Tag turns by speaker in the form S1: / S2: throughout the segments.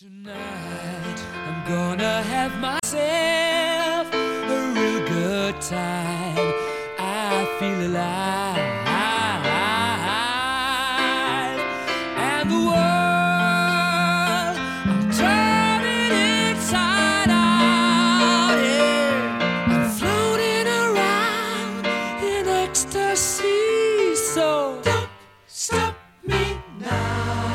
S1: Tonight I'm gonna have myself a real good time. I feel alive, and the world I'm turning inside out. Yeah. I'm floating around in ecstasy. So don't stop me now.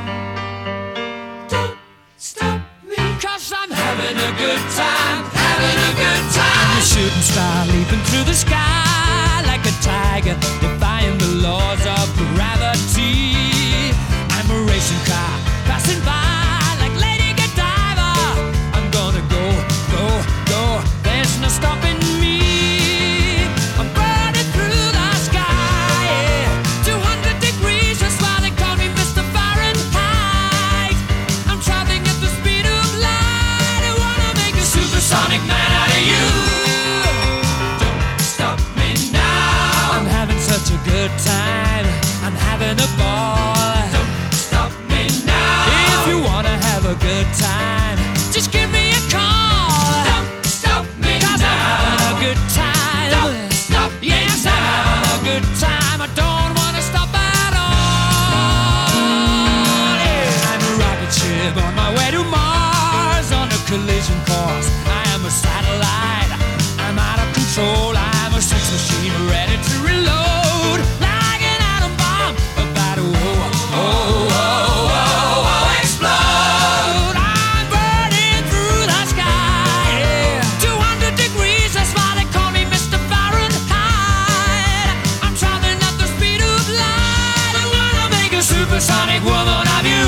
S1: Cause I'm having a good time, having a good time. I'm a shooting star leaping through the sky like a tiger, defying the laws of gravity. I'm a racing car passing by like Lady Godiva. I'm gonna go, go, go, there's no stopping me. I'm burning through the sky, yeah. 200 degrees, that's why they call me Mr. Fahrenheit. I'm traveling at the speed of light. I wanna make a supersonic man out of you. Don't stop me now. I'm having such a good time, I'm having a ball. Don't stop me now. If you wanna have a good time, just give me a call. Don't stop me now. I'm having a good time. Don't stop me now. I'm having a good time. I don't wanna stop at all. Yeah. I'm a rocket ship on my way to Mars on a collision course. I am a satellite. I'm out of control. I'm a sex machine ready to reload like an atom bomb about to explode. I'm burning through the sky, yeah. 200 degrees, that's why they call me Mr. Fahrenheit. I'm traveling at the speed of light. I wanna make a supersonic woman of you.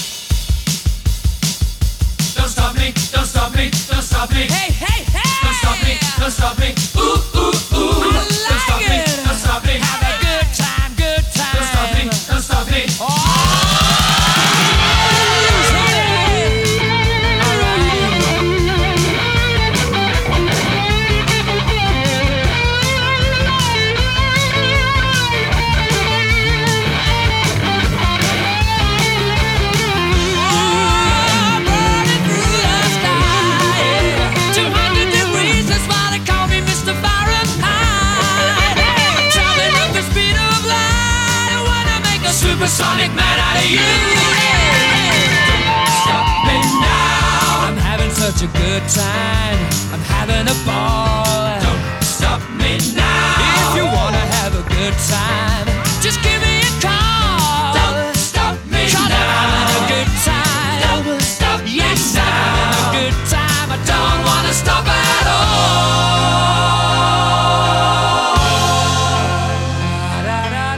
S1: Don't stop me, don't stop me, don't stop me. Hey, hey, hey! Don't stop me, don't stop me. Ooh, ooh, ooh. Don't stop me, don't stop me. Have a good time, good time. Don't stop me, don't stop me. Supersonic man out of you. Don't stop me now. I'm having such a good time, I'm having a ball. Don't stop me now. If you wanna have a good time, just give me a call. Don't stop me now. I'm having a good time. Don't stop me now. I'm having a good time. I don't wanna stop at all.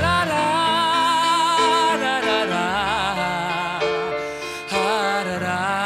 S1: Da da